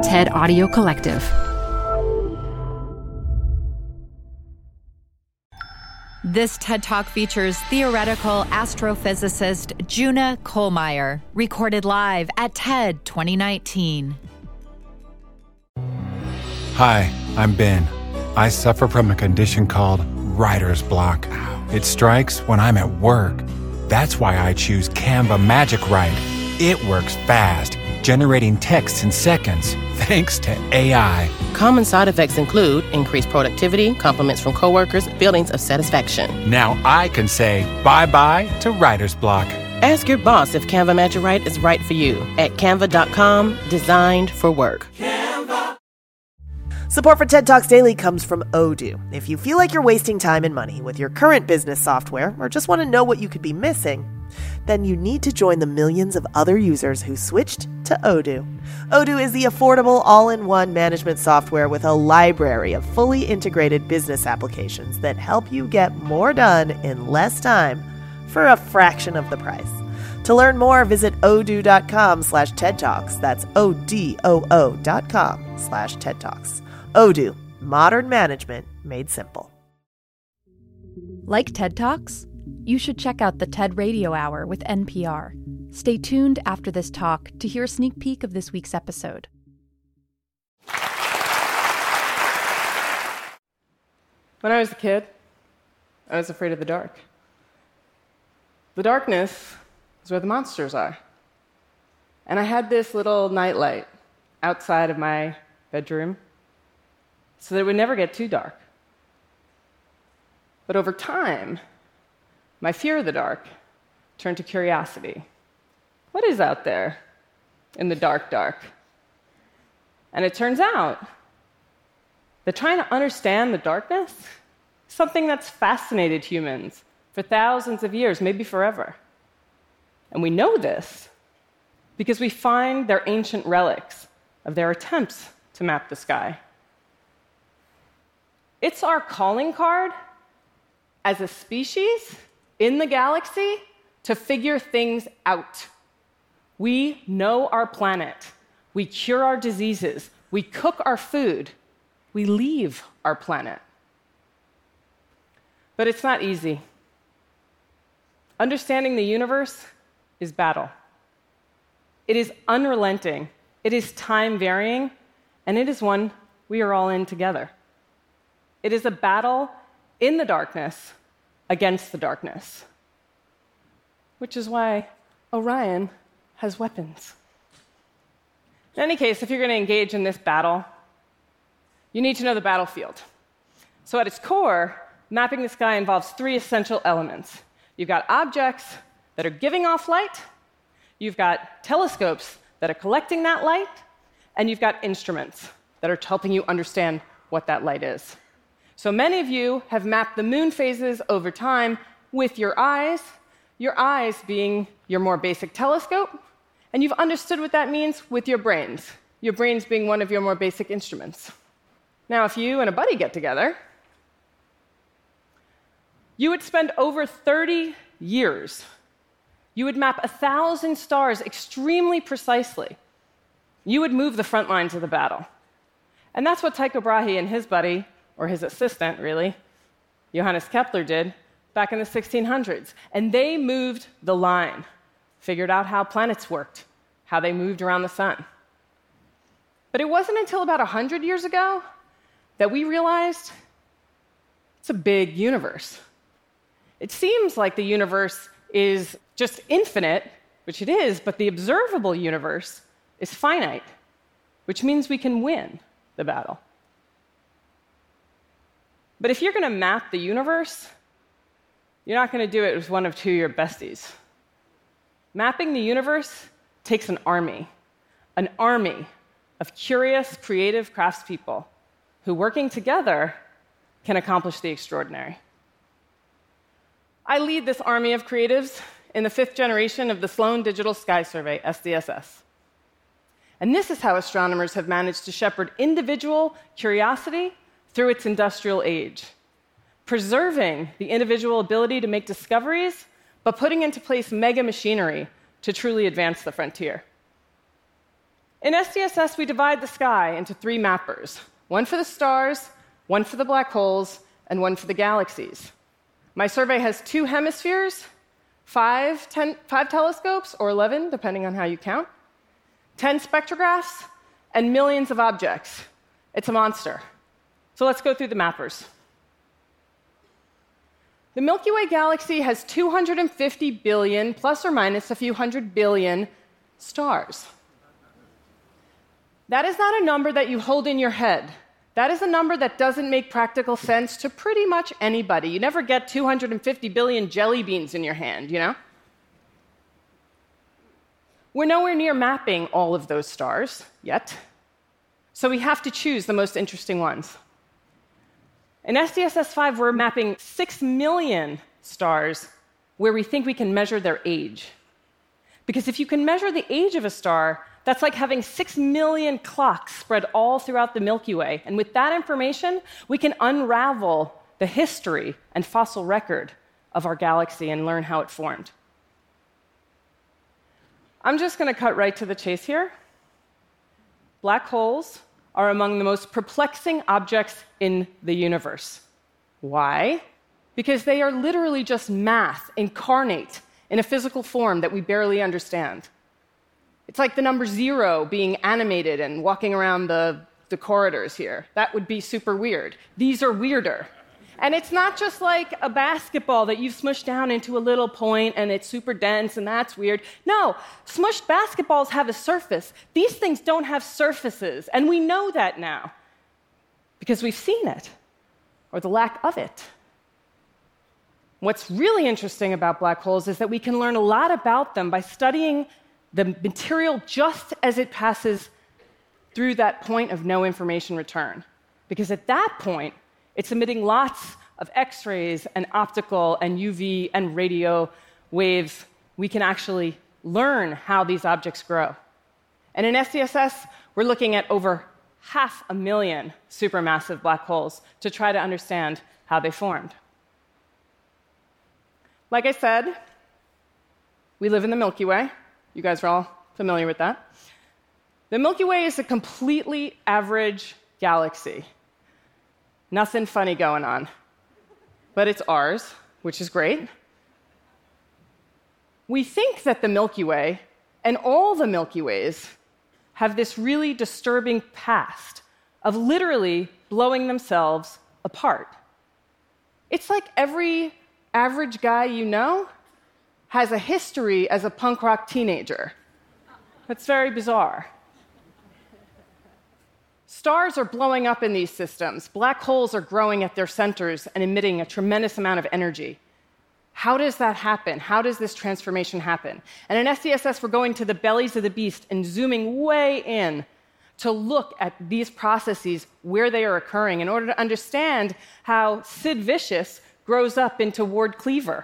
TED Audio Collective. This TED Talk features theoretical astrophysicist Juna Kohlmeyer, recorded live at TED 2019. Hi, I'm Ben. I suffer from a condition called writer's block. It strikes when I'm at work. That's why I choose Canva Magic Write. It works fast, generating text in seconds, thanks to AI. Common side effects include increased productivity, compliments from coworkers, feelings of satisfaction. Now I can say bye-bye to writer's block. Ask your boss if Canva Magic Write is right for you at canva.com, designed for work. Support for TED Talks Daily comes from Odoo. If you feel like you're wasting time and money with your current business software or just want to know what you could be missing, then you need to join the millions of other users who switched to Odoo. Odoo is the affordable all-in-one management software with a library of fully integrated business applications that help you get more done in less time for a fraction of the price. To learn more, visit odoo.com/TED Talks. That's ODOO.com/TED Talks. Odoo, modern management made simple. Like TED Talks? You should check out the TED Radio Hour with NPR. Stay tuned after this talk to hear a sneak peek of this week's episode. When I was a kid, I was afraid of the dark. The darkness is where the monsters are. And I had this little nightlight outside of my bedroom so that it would never get too dark. But over time, my fear of the dark turned to curiosity. What is out there in the dark, dark? And it turns out that trying to understand the darkness is something that's fascinated humans for thousands of years, maybe forever. And we know this because we find their ancient relics of their attempts to map the sky. It's our calling card as a species in the galaxy to figure things out. We know our planet. We cure our diseases. We cook our food. We leave our planet. But it's not easy. Understanding the universe is battle. It is unrelenting. It is time-varying, and it is one we are all in together. It is a battle in the darkness against the darkness, which is why Orion has weapons. In any case, if you're going to engage in this battle, you need to know the battlefield. So at its core, mapping the sky involves three essential elements. You've got objects that are giving off light, you've got telescopes that are collecting that light, and you've got instruments that are helping you understand what that light is. So many of you have mapped the moon phases over time with your eyes being your more basic telescope, and you've understood what that means with your brains being one of your more basic instruments. Now, if you and a buddy get together, you would spend over 30 years. You would map 1,000 stars extremely precisely. You would move the front lines of the battle. And that's what Tycho Brahe and his buddy, or his assistant, really, Johannes Kepler did back in the 1600s. And they moved the line, figured out how planets worked, how they moved around the sun. But it wasn't until about 100 years ago that we realized it's a big universe. It seems like the universe is just infinite, which it is, but the observable universe is finite, which means we can win the battle. But if you're going to map the universe, you're not going to do it with one of two of your besties. Mapping the universe takes an army of curious, creative craftspeople who, working together, can accomplish the extraordinary. I lead this army of creatives in the 5th generation of the Sloan Digital Sky Survey, SDSS. And this is how astronomers have managed to shepherd individual curiosity through its industrial age, preserving the individual ability to make discoveries, but putting into place mega machinery to truly advance the frontier. In SDSS, we divide the sky into 3 mappers, one for the stars, one for the black holes, and one for the galaxies. My survey has 2 hemispheres, 5 telescopes, or 11, depending on how you count, 10 spectrographs, and millions of objects. It's a monster. So let's go through the mappers. The Milky Way galaxy has 250 billion, plus or minus a few hundred billion, stars. That is not a number that you hold in your head. That is a number that doesn't make practical sense to pretty much anybody. You never get 250 billion jelly beans in your hand, you know? We're nowhere near mapping all of those stars yet, so we have to choose the most interesting ones. In SDSS 5, we're mapping 6 million stars where we think we can measure their age. Because if you can measure the age of a star, that's like having 6 million clocks spread all throughout the Milky Way. And with that information, we can unravel the history and fossil record of our galaxy and learn how it formed. I'm just going to cut right to the chase here. Black holes are among the most perplexing objects in the universe. Why? Because they are literally just math incarnate in a physical form that we barely understand. It's like the number 0 being animated and walking around the corridors here. That would be super weird. These are weirder. And it's not just like a basketball that you've smushed down into a little point and it's super dense and that's weird. No, smushed basketballs have a surface. These things don't have surfaces, and we know that now because we've seen it, or the lack of it. What's really interesting about black holes is that we can learn a lot about them by studying the material just as it passes through that point of no information return. Because at that point, it's emitting lots of X-rays and optical and UV and radio waves. We can actually learn how these objects grow. And in SDSS, we're looking at over 500,000 supermassive black holes to try to understand how they formed. Like I said, we live in the Milky Way. You guys are all familiar with that. The Milky Way is a completely average galaxy. Nothing funny going on. But it's ours, which is great. We think that the Milky Way and all the Milky Ways have this really disturbing past of literally blowing themselves apart. It's like every average guy you know has a history as a punk rock teenager. That's very bizarre. Stars are blowing up in these systems. Black holes are growing at their centers and emitting a tremendous amount of energy. How does that happen? How does this transformation happen? And in SDSS, we're going to the bellies of the beast and zooming way in to look at these processes, where they are occurring, in order to understand how Sid Vicious grows up into Ward Cleaver.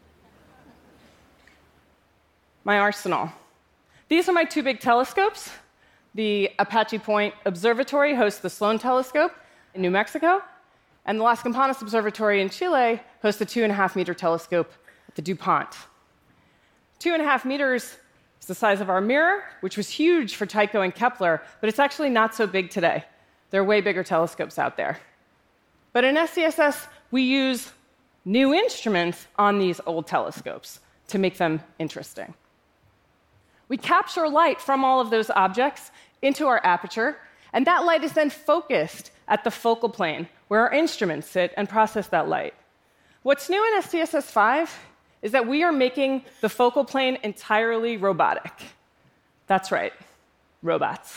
My arsenal. These are my 2 big telescopes. The Apache Point Observatory hosts the Sloan Telescope in New Mexico, and the Las Campanas Observatory in Chile hosts the 2.5-meter telescope at the DuPont. 2.5 meters is the size of our mirror, which was huge for Tycho and Kepler, but it's actually not so big today. There are way bigger telescopes out there. But in SDSS, we use new instruments on these old telescopes to make them interesting. We capture light from all of those objects into our aperture, and that light is then focused at the focal plane, where our instruments sit and process that light. What's new in SDSS 5 is that we are making the focal plane entirely robotic. That's right, robots.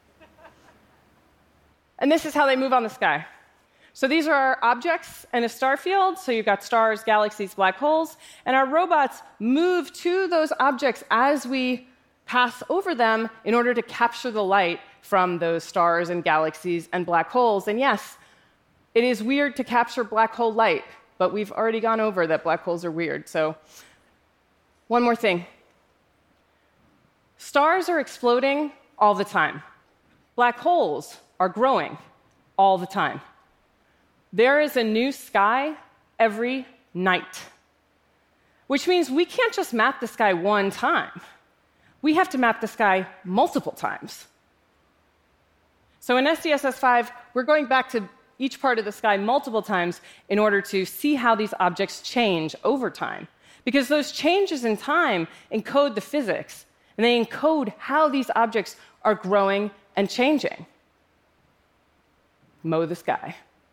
And this is how they move on the sky. So these are our objects in a star field. So you've got stars, galaxies, black holes, and our robots move to those objects as we pass over them in order to capture the light from those stars and galaxies and black holes. And yes, it is weird to capture black hole light, but we've already gone over that black holes are weird. So one more thing. Stars are exploding all the time. Black holes are growing all the time. There is a new sky every night, which means we can't just map the sky one time. We have to map the sky multiple times So in SDSS 5, we're going back to each part of the sky multiple times in order to see how these objects change over time. Because those changes in time encode the physics, and they encode how these objects are growing and changing. Mow the sky.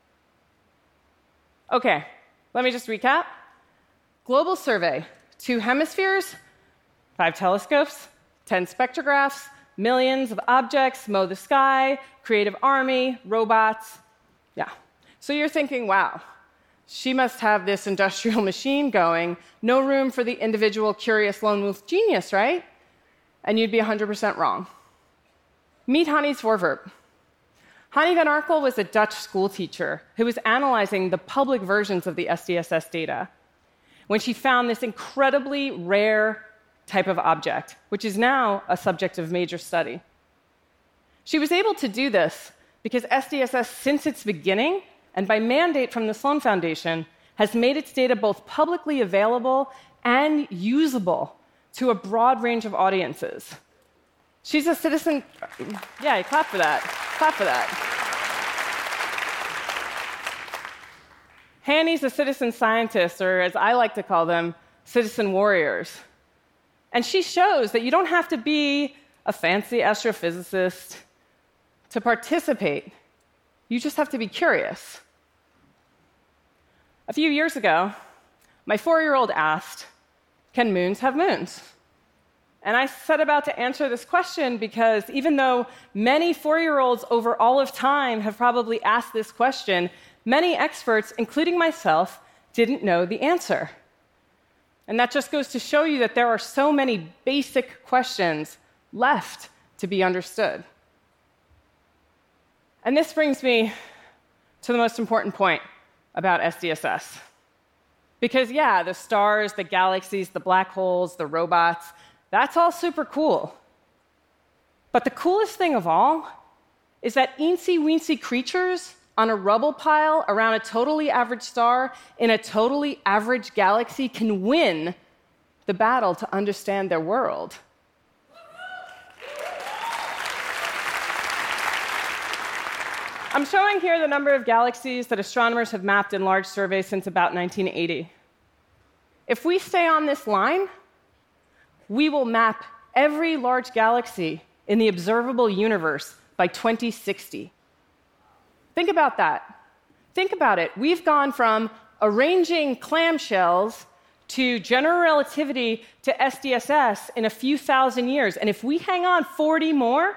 Okay, let me just recap. Global survey, 2 hemispheres, 5 telescopes, 10 spectrographs, millions of objects, mow the sky, creative army, robots. Yeah. So you're thinking, wow, she must have this industrial machine going, no room for the individual curious lone wolf genius, right? And you'd be 100% wrong. Meet Hannie Swartwerp. Hannie van Arkel was a Dutch school teacher who was analyzing the public versions of the SDSS data when she found this incredibly rare type of object, which is now a subject of major study. She was able to do this because SDSS, since its beginning, and by mandate from the Sloan Foundation, has made its data both publicly available and usable to a broad range of audiences. She's a citizen. Yeah, clap for that. Clap for that. Hannie's a citizen scientist, or as I like to call them, citizen warriors. And she shows that you don't have to be a fancy astrophysicist to participate. You just have to be curious. A few years ago, my 4-year-old asked, "Can moons have moons?" And I set about to answer this question because even though many 4-year-olds over all of time have probably asked this question, many experts, including myself, didn't know the answer. And that just goes to show you that there are so many basic questions left to be understood. And this brings me to the most important point about SDSS. Because, yeah, the stars, the galaxies, the black holes, the robots, that's all super cool. But the coolest thing of all is that eensy-weensy creatures on a rubble pile around a totally average star in a totally average galaxy can win the battle to understand their world. I'm showing here the number of galaxies that astronomers have mapped in large surveys since about 1980. If we stay on this line, we will map every large galaxy in the observable universe by 2060. Think about that. Think about it. We've gone from arranging clamshells to general relativity to SDSS in a few thousand years. And if we hang on 40 more,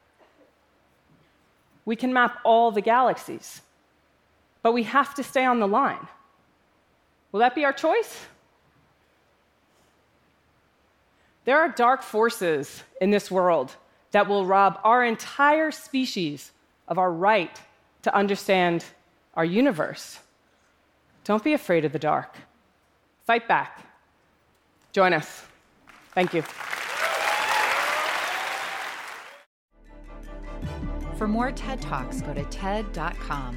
we can map all the galaxies. But we have to stay on the line. Will that be our choice? There are dark forces in this world that will rob our entire species of our right to understand our universe. Don't be afraid of the dark. Fight back. Join us. Thank you. For more TED Talks, go to TED.com.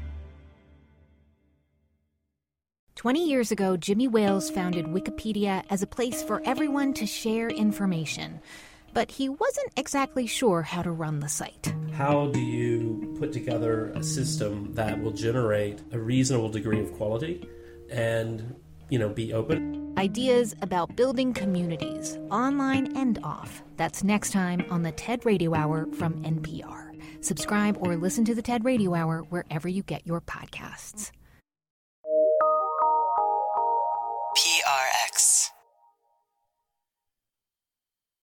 20 years ago, Jimmy Wales founded Wikipedia as a place for everyone to share information. But he wasn't exactly sure how to run the site. How do you put together a system that will generate a reasonable degree of quality and, be open? Ideas about building communities, online and off. That's next time on the TED Radio Hour from NPR. Subscribe or listen to the TED Radio Hour wherever you get your podcasts. PRX.